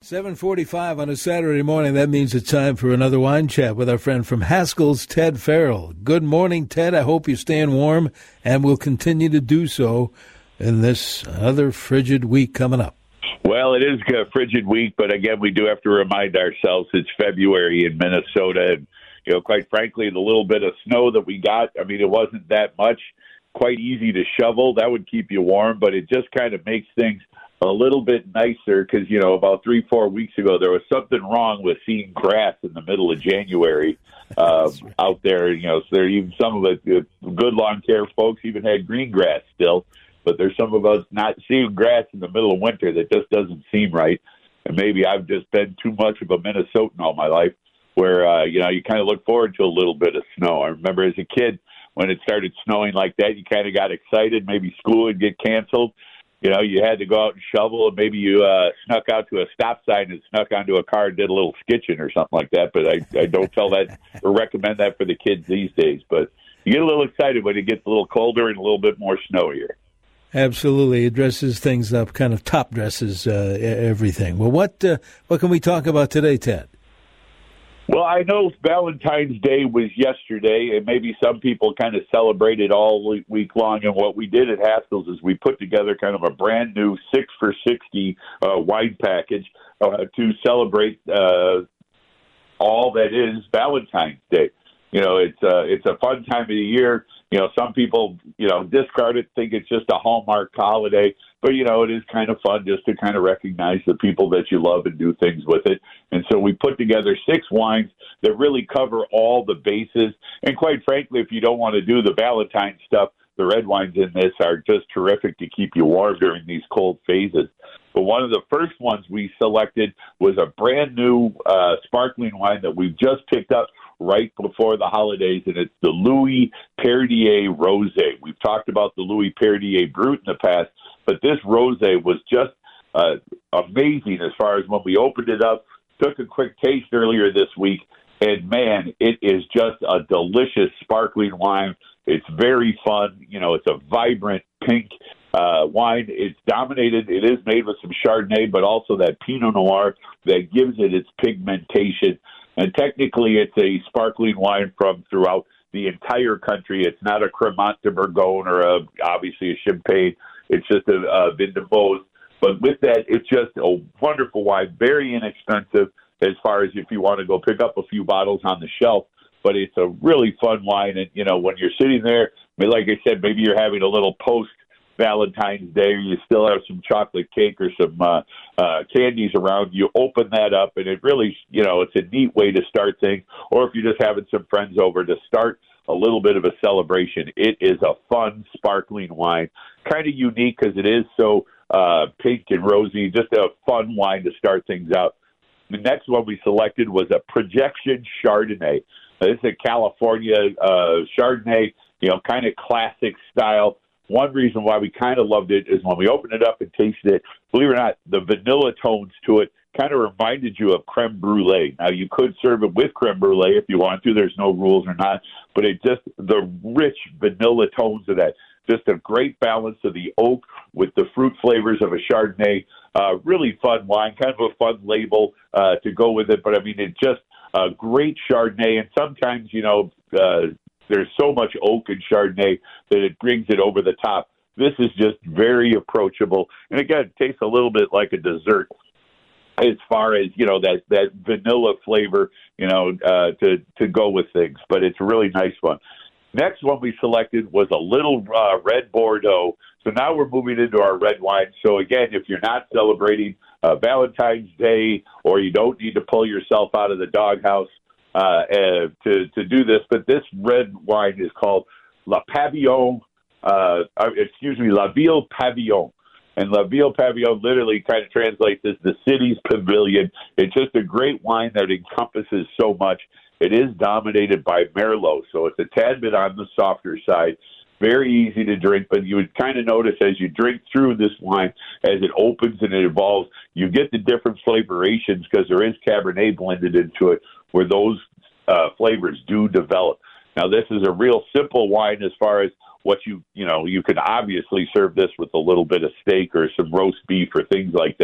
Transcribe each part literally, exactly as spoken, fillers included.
seven forty-five on a Saturday morning. That means it's time for another wine chat with our friend from Haskell's, Ted Farrell. Good morning, Ted. I hope you're staying warm and will continue to do so in this other frigid week coming up. Well, it is a frigid week, but again, we do have to remind ourselves it's February in Minnesota. And, you know, quite frankly, the little bit of snow that we got, I mean, it wasn't that much. Quite easy to shovel. That would keep you warm, but it just kind of makes things a little bit nicer because, you know, about three, four weeks ago, there was something wrong with seeing grass in the middle of January uh, right. out there. You know, so there even some of it, the good lawn care folks even had green grass still, but there's some of us not seeing grass in the middle of winter that just doesn't seem right. And maybe I've just been too much of a Minnesotan all my life where, uh, you know, you kind of look forward to a little bit of snow. I remember as a kid when it started snowing like that, you kind of got excited. Maybe school would get canceled. You know, you had to go out and shovel, and maybe you uh, snuck out to a stop sign and snuck onto a car and did a little skitching or something like that. But I, I don't tell that or recommend that for the kids these days. But you get a little excited when it gets a little colder and a little bit more snowier. Absolutely. It dresses things up, kind of top dresses uh, everything. Well, what uh, what can we talk about today, Ted? Well, I know Valentine's Day was yesterday, and maybe some people kind of celebrated all week long. And what we did at Haskell's is we put together kind of a brand new six for sixty uh, wine package uh, to celebrate uh, all that is Valentine's Day. You know, it's uh, it's a fun time of the year. You know, some people, you know, discard it, think it's just a Hallmark holiday. But, you know, it is kind of fun just to kind of recognize the people that you love and do things with it. And so we put together six wines that really cover all the bases. And quite frankly, if you don't want to do the Valentine stuff, the red wines in this are just terrific to keep you warm during these cold phases. But one of the first ones we selected was a brand new uh, sparkling wine that we've just picked up right before the holidays, and it's the Louis Perrier Rosé. We've talked about the Louis Perrier Brut in the past, but this rosé was just uh, amazing as far as when we opened it up, took a quick taste earlier this week, and man, it is just a delicious sparkling wine. It's very fun. You know, it's a vibrant pink uh, wine. It's dominated. It is made with some Chardonnay, but also that Pinot Noir that gives it its pigmentation. And technically, it's a sparkling wine from throughout the entire country. It's not a Cremant de Bourgogne or a, obviously a Champagne. It's just a, a Vin de Beauce. But with that, it's just a wonderful wine, very inexpensive as far as if you want to go pick up a few bottles on the shelf. But it's a really fun wine. And, you know, when you're sitting there, like I said, maybe you're having a little post Valentine's Day, or you still have some chocolate cake or some uh, uh, candies around, you open that up, and it really, you know, it's a neat way to start things. Or if you're just having some friends over to start a little bit of a celebration, it is a fun, sparkling wine. Kind of unique because it is so uh, pink and rosy, just a fun wine to start things out. The next one we selected was a Projection Chardonnay. Now, this is a California uh, Chardonnay, you know, kind of classic style. One reason why we kind of loved it is when we opened it up and tasted it, believe it or not, the vanilla tones to it kind of reminded you of creme brulee. Now, you could serve it with creme brulee if you want to. There's no rules or not. But it just, the rich vanilla tones of that, just a great balance of the oak with the fruit flavors of a Chardonnay. Uh, really fun wine, kind of a fun label uh, to go with it. But, I mean, it's just a great Chardonnay. And sometimes, you know, uh, there's so much oak in Chardonnay that it brings it over the top. This is just very approachable. And again, it tastes a little bit like a dessert as far as, you know, that, that vanilla flavor, you know, uh, to, to go with things. But it's a really nice one. Next one we selected was a little uh, red Bordeaux. So now we're moving into our red wine. So again, if you're not celebrating uh, Valentine's Day, or you don't need to pull yourself out of the doghouse, Uh, uh, to to do this, but this red wine is called La Pavillon, uh, excuse me, La Ville Pavillon. And La Ville Pavillon literally kind of translates as the city's pavilion. It's just a great wine that encompasses so much. It is dominated by Merlot, so it's a tad bit on the softer side. Very easy to drink, but you would kind of notice as you drink through this wine, as it opens and it evolves, you get the different flavorations because there is Cabernet blended into it, where those uh, flavors do develop. Now, this is a real simple wine as far as what you, you know, you can obviously serve this with a little bit of steak or some roast beef or things like that.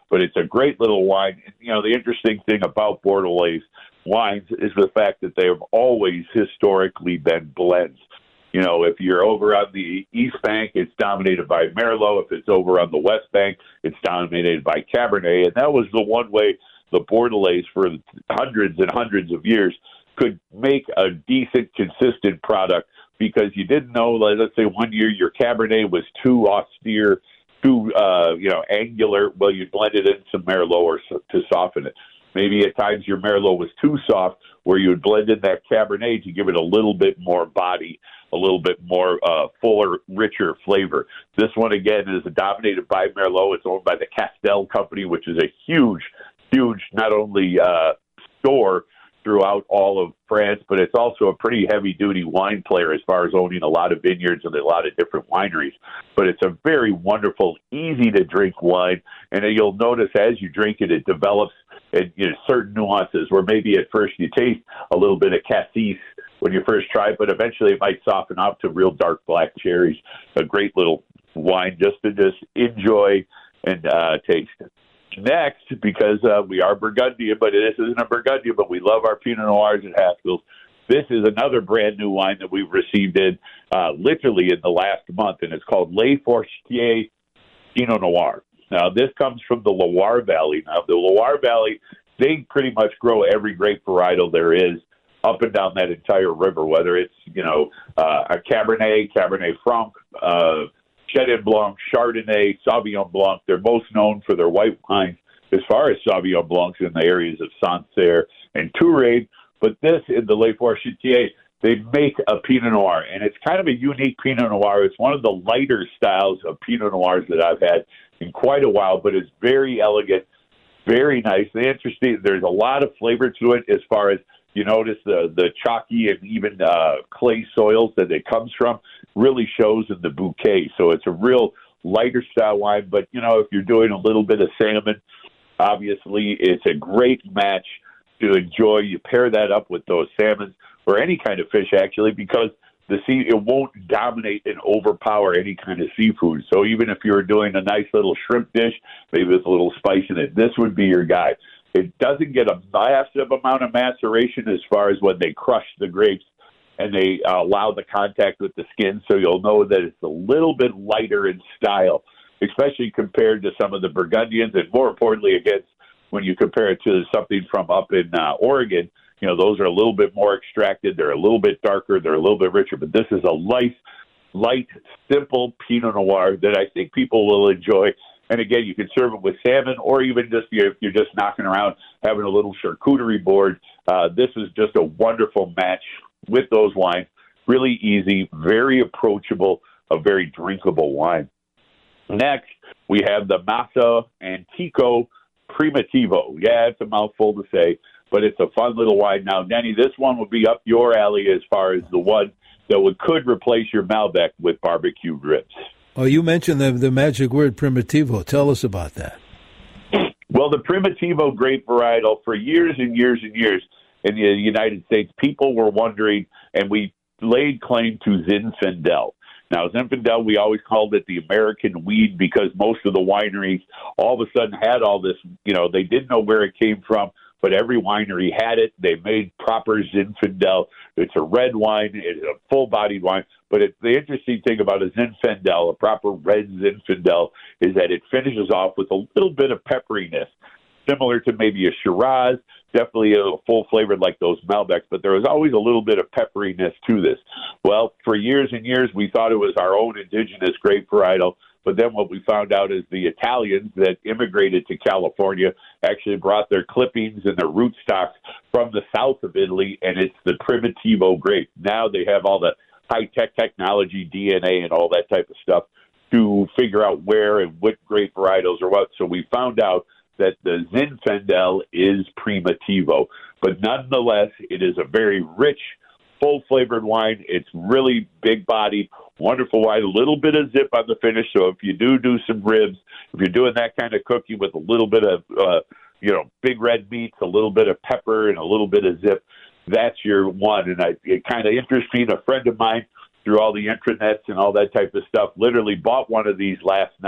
but it's a great little wine. You know, the interesting thing about Bordelaise wines is the fact that they have always historically been blends. You know, if you're over on the East Bank, it's dominated by Merlot. If it's over on the West Bank, it's dominated by Cabernet. And that was the one way the Bordelaise for hundreds and hundreds of years could make a decent, consistent product, because you didn't know, let's say one year your Cabernet was too austere, too, uh, you know, angular. Well, you blended in some Merlot or so, to soften it. Maybe at times your Merlot was too soft, where you would blend in that Cabernet to give it a little bit more body, a little bit more uh, fuller, richer flavor. This one, again, is dominated by Merlot. It's owned by the Castel Company, which is a huge, huge, not only uh, store throughout all of France, but it's also a pretty heavy-duty wine player as far as owning a lot of vineyards and a lot of different wineries. But it's a very wonderful, easy-to-drink wine, and you'll notice as you drink it, it develops in, you know, certain nuances where maybe at first you taste a little bit of cassis when you first try it, but eventually it might soften out to real dark black cherries. A great little wine just to just enjoy and uh, taste. Next, because uh, we are Burgundian, but this isn't a Burgundian, but we love our Pinot Noirs at Haskell's. This is another brand new wine that we've received in uh, literally in the last month, and it's called Les Forestiers Pinot Noir. Now, this comes from the Loire Valley. Now, the Loire Valley, they pretty much grow every grape varietal there is up and down that entire river, whether it's, you know, uh, a Cabernet, Cabernet Franc, uh, Chenin Blanc, Chardonnay, Sauvignon Blanc. They're most known for their white wines as far as Sauvignon Blancs in the areas of Sancerre and Touraine. But this, in the Les Forestiers, they make a Pinot Noir, and it's kind of a unique Pinot Noir. It's one of the lighter styles of Pinot Noirs that I've had in quite a while, but it's very elegant, very nice. The interesting, there's a lot of flavor to it as far as, you notice the, the chalky and even uh, clay soils that it comes from really shows in the bouquet. So it's a real lighter style wine, but, you know, if you're doing a little bit of salmon, obviously it's a great match to enjoy. You pair that up with those salmons or any kind of fish, actually, because the sea, it won't dominate and overpower any kind of seafood. So even if you're doing a nice little shrimp dish, maybe with a little spice in it, this would be your guy. It doesn't get a massive amount of maceration as far as when they crush the grapes and they uh, allow the contact with the skin, so you'll know that it's a little bit lighter in style, especially compared to some of the Burgundians, and more importantly, against when you compare it to something from up in uh, Oregon. You know, those are a little bit more extracted. They're a little bit darker. They're a little bit richer. But this is a light, light, simple Pinot Noir that I think people will enjoy. And again, you can serve it with salmon, or even just if you're just knocking around having a little charcuterie board. Uh, this is just a wonderful match with those wines. Really easy, very approachable, a very drinkable wine. Next, we have the Massa Antico Primitivo. Yeah, it's a mouthful to say, but it's a fun little wine. Now, Denny, this one would be up your alley as far as the one that would, could replace your Malbec with barbecued ribs. Oh, you mentioned the the magic word Primitivo. Tell us about that. Well, the Primitivo grape varietal, for years and years and years in the United States, people were wondering, and we laid claim to Zinfandel. Now, Zinfandel, we always called it the American weed because most of the wineries all of a sudden had all this, you know, they didn't know where it came from, but every winery had it. They made proper Zinfandel. It's a red wine. It's a full-bodied wine. But it, the interesting thing about a Zinfandel, a proper red Zinfandel, is that it finishes off with a little bit of pepperiness, similar to maybe a Shiraz, definitely a full-flavored like those Malbecs, but there was always a little bit of pepperiness to this. Well, for years and years, we thought it was our own indigenous grape varietal, but then what we found out is the Italians that immigrated to California actually brought their clippings and their rootstocks from the south of Italy, and it's the Primitivo grape. Now they have all the high-tech technology, D N A, and all that type of stuff to figure out where and what grape varietals are what. So we found out that the Zinfandel is Primitivo. But nonetheless, it is a very rich, full-flavored wine. It's really big-bodied, wonderful wine, a little bit of zip on the finish. So if you do do some ribs, if you're doing that kind of cooking with a little bit of, uh, you know, big red meats, a little bit of pepper, and a little bit of zip, that's your one. And I, it kind of interests me. A friend of mine, through all the intranets and all that type of stuff, literally bought one of these last night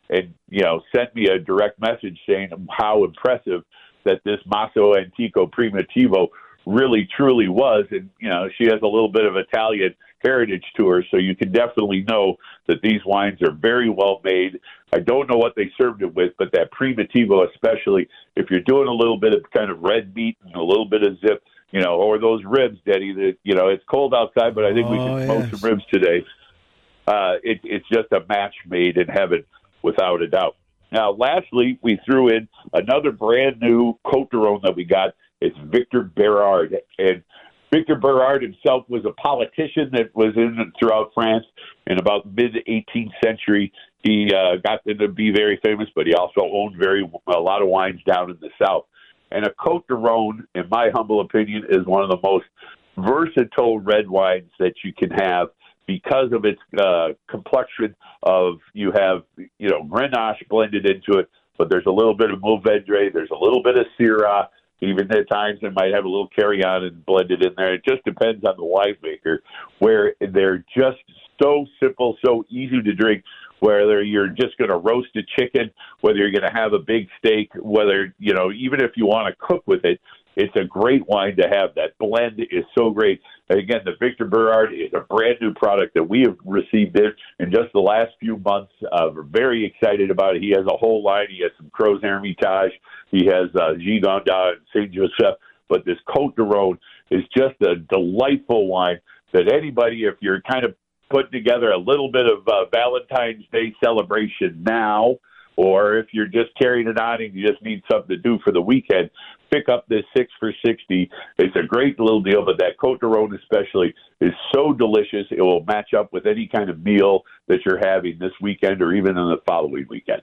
and, you know, sent me a direct message saying how impressive that this Maso Antico Primitivo really, truly was. And, you know, she has a little bit of Italian heritage to her, so you can definitely know that these wines are very well made. I don't know what they served it with, but that Primitivo especially, if you're doing a little bit of kind of red meat and a little bit of zip, you know, or those ribs, Denny, that, you know, it's cold outside, but I think oh, we can smoke yes. some ribs today. Uh, it, it's just a match made in heaven, without a doubt. Now, lastly, we threw in another brand new Côte d'Rône that we got. It's Victor Bérard. And Victor Bérard himself was a politician that was in throughout France in about the mid-eighteenth century. He uh, got to be very famous, but he also owned very a lot of wines down in the south. And a Côte d'Rône, in my humble opinion, is one of the most versatile red wines that you can have because of its uh, complexion of, you have, you know, Grenache blended into it, but there's a little bit of Mourvedre, there's a little bit of Syrah. Even at times they might have a little carry-on and blended in there. It just depends on the winemaker, where they're just so simple, so easy to drink, whether you're just going to roast a chicken, whether you're going to have a big steak, whether, you know, even if you want to cook with it, it's a great wine to have. That blend is so great. And again, the Victor Bérard is a brand new product that we have received in, in just the last few months. Uh, we're very excited about it. He has a whole line. He has some Crozes Hermitage. He has uh, Gigondas and Saint Joseph. But this Côte d'Rône is just a delightful wine that anybody, if you're kind of putting together a little bit of uh, Valentine's Day celebration now, or if you're just carrying it on and you just need something to do for the weekend, pick up this six for sixty. It's a great little deal, but that Côte d'Rône especially is so delicious. It will match up with any kind of meal that you're having this weekend or even in the following weekend.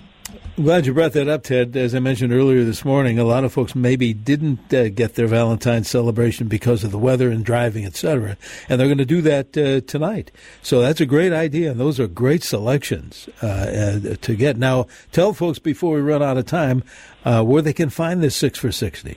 I'm glad you brought that up, Ted. As I mentioned earlier this morning, a lot of folks maybe didn't uh, get their Valentine's celebration because of the weather and driving, et cetera, and they're going to do that uh, tonight. So that's a great idea, and those are great selections uh, uh, to get. Now, tell folks before we run out of time uh, where they can find this six for sixty.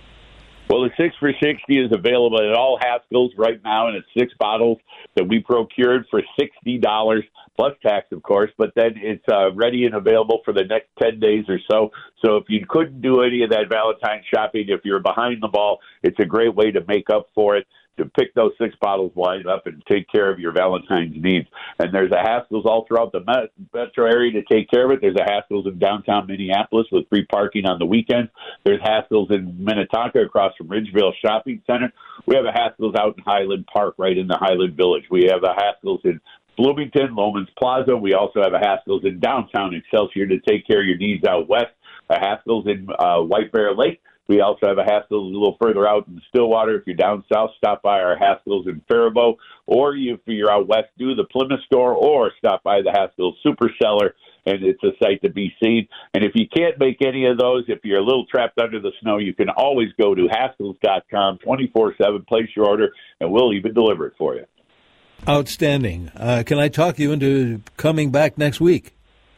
Well, the six for sixty is available at all Haskell's right now, and it's six bottles that we procured for sixty dollars plus tax, of course, but then it's uh, ready and available for the next ten days or so. So if you couldn't do any of that Valentine's shopping, if you're behind the ball, it's a great way to make up for it, to pick those six bottles wide up and take care of your Valentine's needs. And there's a Haskell's all throughout the metro area to take care of it. There's a Haskell's in downtown Minneapolis with free parking on the weekends. There's Haskell's in Minnetonka across from Ridgeville Shopping Center. We have a Haskell's out in Highland Park right in the Highland Village. We have a Haskell's in Bloomington, Loman's Plaza. We also have a Haskell's in downtown Excelsior to take care of your needs out west. A Haskell's in uh, White Bear Lake. We also have a Haskell's a little further out in Stillwater. If you're down south, stop by our Haskell's in Faribault. Or if you're out west, do the Plymouth store or stop by the Haskell's Super Cellar, and it's a sight to be seen. And if you can't make any of those, if you're a little trapped under the snow, you can always go to Haskell's dot com, twenty-four seven, place your order, and we'll even deliver it for you. Outstanding. Uh, can I talk you into coming back next week?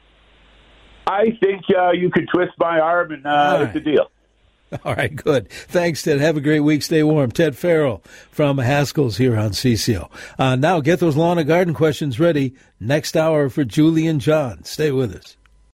I think uh, you could twist my arm, and uh, right. It's a deal. All right, good. Thanks, Ted. Have a great week. Stay warm. Ted Farrell from Haskell's here on C C O. Uh, now get those lawn and garden questions ready. Next hour for Julie and John. Stay with us.